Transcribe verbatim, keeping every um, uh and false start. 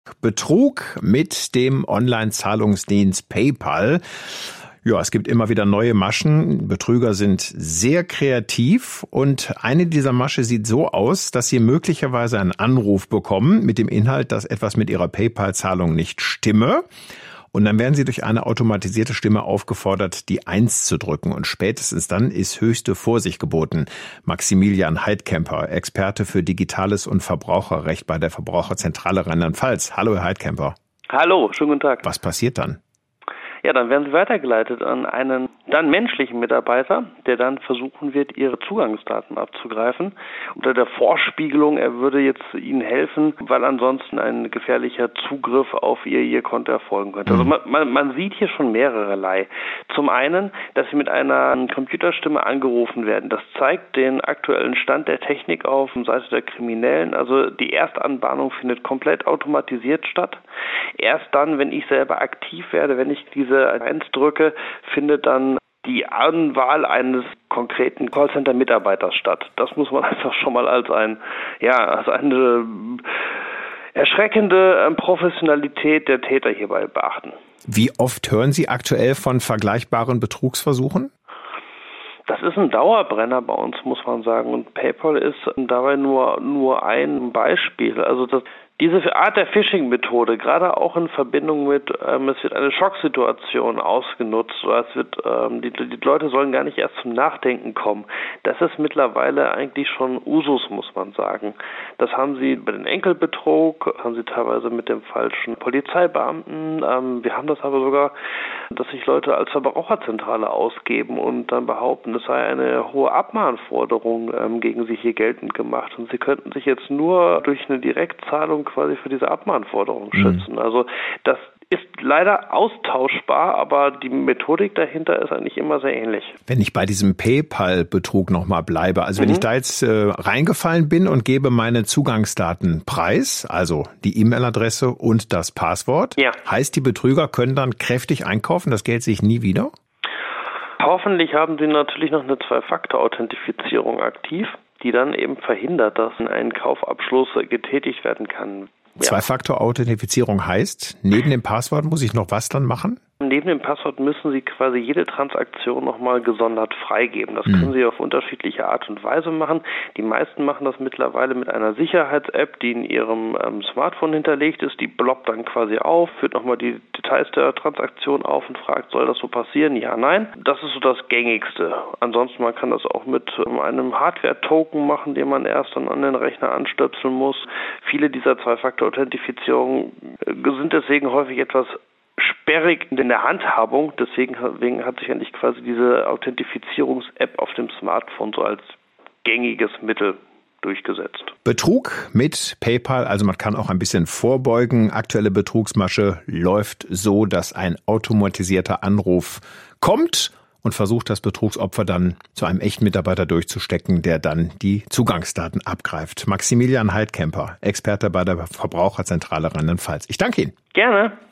Betrug mit dem Online-Zahlungsdienst PayPal. Ja, es gibt immer wieder neue Maschen. Betrüger sind sehr kreativ und eine dieser Masche sieht so aus, dass Sie möglicherweise einen Anruf bekommen mit dem Inhalt, dass etwas mit Ihrer PayPal-Zahlung nicht stimme. Und dann werden Sie durch eine automatisierte Stimme aufgefordert, die eins zu drücken. Und spätestens dann ist höchste Vorsicht geboten. Maximilian Heidkemper, Experte für Digitales und Verbraucherrecht bei der Verbraucherzentrale Rheinland-Pfalz. Hallo, Herr Heidkemper. Hallo, schönen guten Tag. Was passiert dann? Ja, dann werden Sie weitergeleitet an einen dann menschlichen Mitarbeiter, der dann versuchen wird, Ihre Zugangsdaten abzugreifen. Unter der Vorspiegelung, er würde jetzt Ihnen helfen, weil ansonsten ein gefährlicher Zugriff auf Ihr, Ihr Konto erfolgen könnte. Also man, man, man sieht hier schon mehrererlei. Zum einen, dass Sie mit einer Computerstimme angerufen werden. Das zeigt den aktuellen Stand der Technik auf Seite der Kriminellen. Also die Erstanbahnung findet komplett automatisiert statt. Erst dann, wenn ich selber aktiv werde, wenn ich diese eins drücke, findet dann die Anwahl eines konkreten Callcenter-Mitarbeiters statt. Das muss man einfach schon mal als ein, ja, als eine erschreckende Professionalität der Täter hierbei beachten. Wie oft hören Sie aktuell von vergleichbaren Betrugsversuchen? Das ist ein Dauerbrenner bei uns, muss man sagen. Und PayPal ist dabei nur, nur ein Beispiel. Also das Diese Art der Phishing-Methode, gerade auch in Verbindung mit, ähm, es wird eine Schocksituation ausgenutzt, oder es wird, ähm, die, die Leute sollen gar nicht erst zum Nachdenken kommen. Das ist mittlerweile eigentlich schon Usus, muss man sagen. Das haben sie bei den Enkelbetrug, haben sie teilweise mit dem falschen Polizeibeamten. Ähm, wir haben das aber sogar, dass sich Leute als Verbraucherzentrale ausgeben und dann behaupten, es sei eine hohe Abmahnforderung ähm, gegen sie hier geltend gemacht und sie könnten sich jetzt nur durch eine Direktzahlung quasi für diese Abmahnforderung schützen. Mhm. Also das ist leider austauschbar, aber die Methodik dahinter ist eigentlich immer sehr ähnlich. Wenn ich bei diesem PayPal-Betrug nochmal bleibe, also wenn mhm. ich da jetzt äh, reingefallen bin und gebe meine Zugangsdaten preis, also die E-Mail-Adresse und das Passwort, ja. heißt, die Betrüger können dann kräftig einkaufen, das Geld sehe ich nie wieder? Hoffentlich haben sie natürlich noch eine Zwei-Faktor-Authentifizierung aktiv, die dann eben verhindert, dass ein Kaufabschluss getätigt werden kann. Ja. Zwei-Faktor-Authentifizierung heißt, neben dem Passwort muss ich noch was dann machen? Neben dem Passwort müssen Sie quasi jede Transaktion nochmal gesondert freigeben. Das mhm. können Sie auf unterschiedliche Art und Weise machen. Die meisten machen das mittlerweile mit einer Sicherheits-App, die in Ihrem ähm, Smartphone hinterlegt ist. Die bloppt dann quasi auf, führt nochmal die Details der Transaktion auf und fragt, soll das so passieren? Ja, nein. Das ist so das Gängigste. Ansonsten, man kann das auch mit ähm, einem Hardware-Token machen, den man erst dann an den Rechner anstöpseln muss. Viele dieser Zwei-Faktor-Authentifizierungen äh, sind deswegen häufig etwas sperrig in der Handhabung, deswegen, deswegen hat sich eigentlich quasi diese Authentifizierungs-App auf dem Smartphone so als gängiges Mittel durchgesetzt. Betrug mit PayPal, also man kann auch ein bisschen vorbeugen. Aktuelle Betrugsmasche läuft so, dass ein automatisierter Anruf kommt und versucht, das Betrugsopfer dann zu einem echten Mitarbeiter durchzustecken, der dann die Zugangsdaten abgreift. Maximilian Heidkemper, Experte bei der Verbraucherzentrale Rheinland-Pfalz. Ich danke Ihnen. Gerne.